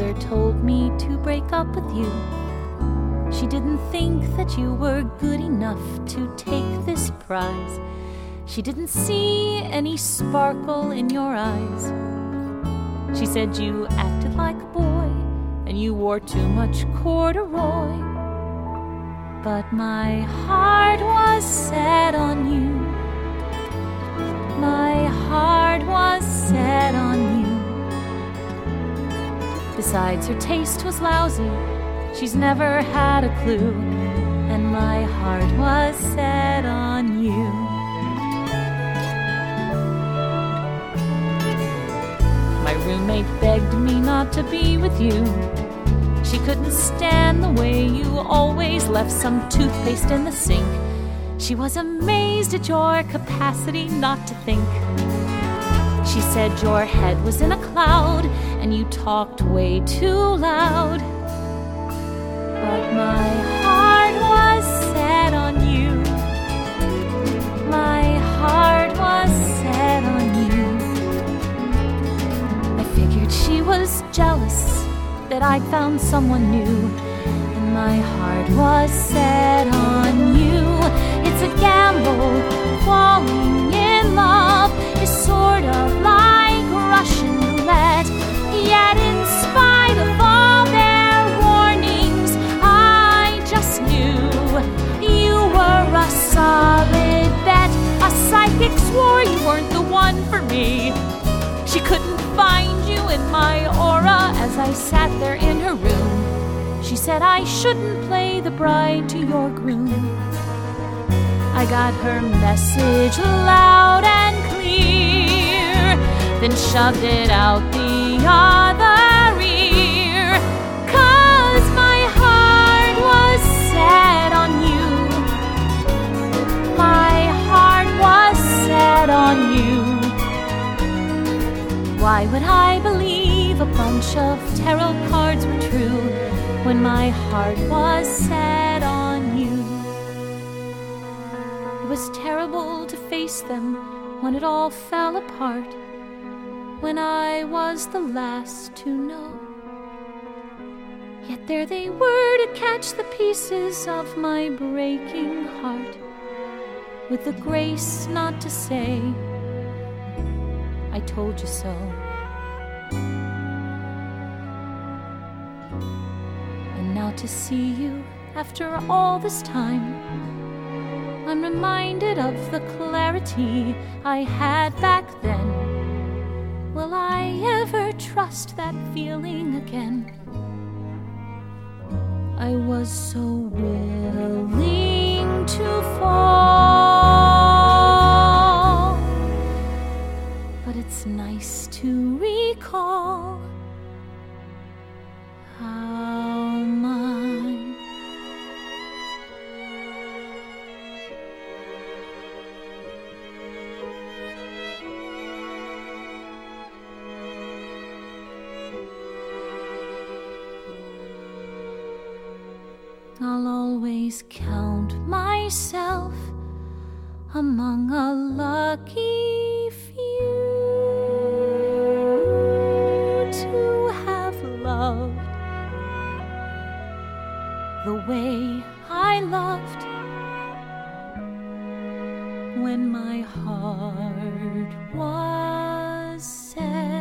mother told me to break up with you. She didn't think that you were good enough to take this prize. She didn't see any sparkle in your eyes. She said you acted like a boy and you wore too much corduroy. But my heart was set on you. My heart was set on you. Besides, her taste was lousy. She's never had a clue. And my heart was set on you. My roommate begged me not to be with you. She couldn't stand the way you always left some toothpaste in the sink. She was amazed at your capacity not to think. She said your head was in a cloud and you talked way too loud. But my heart was set on you. My heart was set on you. I figured she was jealous that I'd found someone new, and my heart was set on you. It's a gamble, falling in love is sort of like Russian roulette. Yet in spite of all their warnings, I just knew you were a solid bet. A psychic swore you weren't the one for me. She couldn't find you in my aura as I sat there in her room. She said I shouldn't play the bride to your groom. I got her message loud and clear, then shoved it out the other ear. 'Cause my heart was set on you. My heart was set on you. Why would I believe a bunch of tarot cards were true when my heart was set on you? It was terrible to face them when it all fell apart, when I was the last to know. Yet there they were to catch the pieces of my breaking heart, with the grace not to say, I told you so. And now to see you after all this time, I'm reminded of the clarity I had back then. Will I ever trust that feeling again? I was so willing to fall, but it's nice to recall how mine I'll always count myself among a lucky few to have loved the way I loved when my heart was set